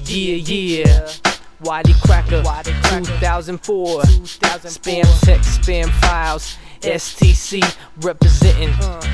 Yeah. Whitey Cracker, 2004. Spam text, spam files. STC representing.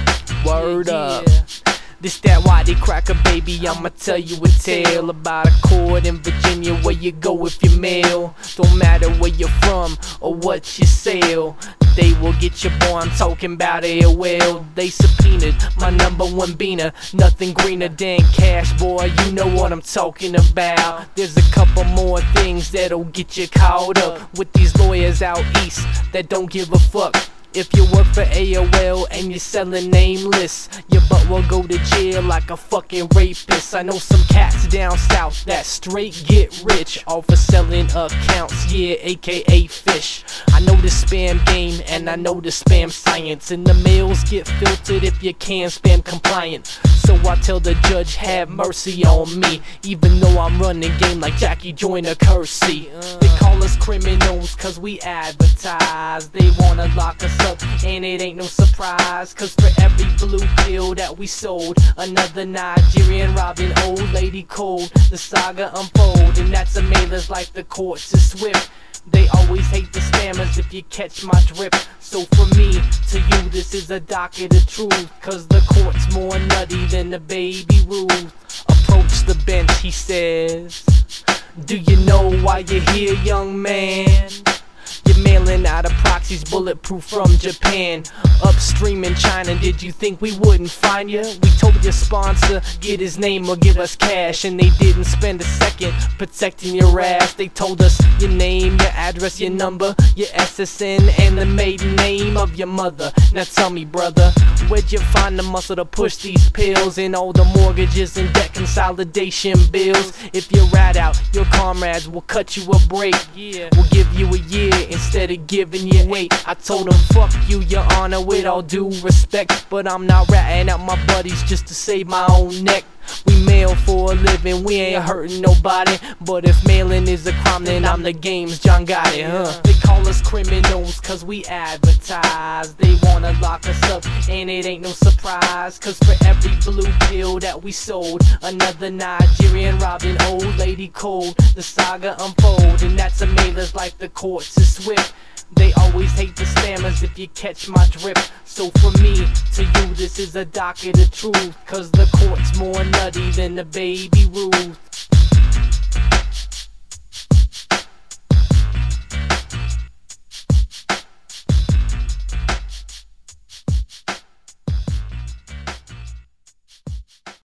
Word up. This that Whitey Cracker, baby. I'ma tell you a tale about a court in Virginia where you go if you mail. Don't matter where you're from or what you sell, they will get your boy. I'm talking about AOL. They subpoenaed my #1 beaner, nothing greener than cash, boy. You know what I'm talking about. There's a couple more things that'll get you caught up with these lawyers out east that don't give a fuck. If you work for AOL and you're selling nameless, your butt will go to jail like a fucking rapist. I know some cats down south that straight get rich off of selling accounts, yeah, aka fish. I know the spam game and I know the spam science, and the mails get filtered if you can spam compliant. So I tell the judge, have mercy on me, even though I'm running game like Jackie Joyner Kersey. They call us criminals cause we advertise. They wanna lock us up and it ain't no surprise, cause for every blue pill that we sold, another Nigerian robbing old lady cold. The saga unfold, and that's a mailers like the courts is swift. They always hate the spammers if you catch my drip. So from me to you, this is a docket of truth, cause the court's more nutty than the baby Ruth. Approach the bench, he says, do you know why you're here, young man? You're mailing out of proxies bulletproof from Japan. Upstream in China, did you think we wouldn't find you? We told your sponsor, get his name or give us cash, and they didn't spend a second protecting your ass. They told us your name, your address, your number, your SSN, and the maiden name of your mother. Now tell me, brother, where'd you find the muscle to push these pills and all the mortgages and debt consolidation bills? If you rat out, your comrades will cut you a break. We'll give you a year instead of giving you 8. I told him, fuck you, your honor, with all due respect, but I'm not ratting out my buddies just to save my own neck. We mail for a living, we ain't hurting nobody, but if mailing is a crime, then I'm the game's John Gotti, They call us criminals cause we advertise. They wanna lock us up and it ain't no surprise, cause for every blue pill that we sold, another Nigerian robbing old lady cold. The saga unfold, and that's a mailers like the courts is swift. They always hate the spammers if you catch my drip. So from me to you, this is a docket of truth, cause the court's more nutty than the baby Ruth.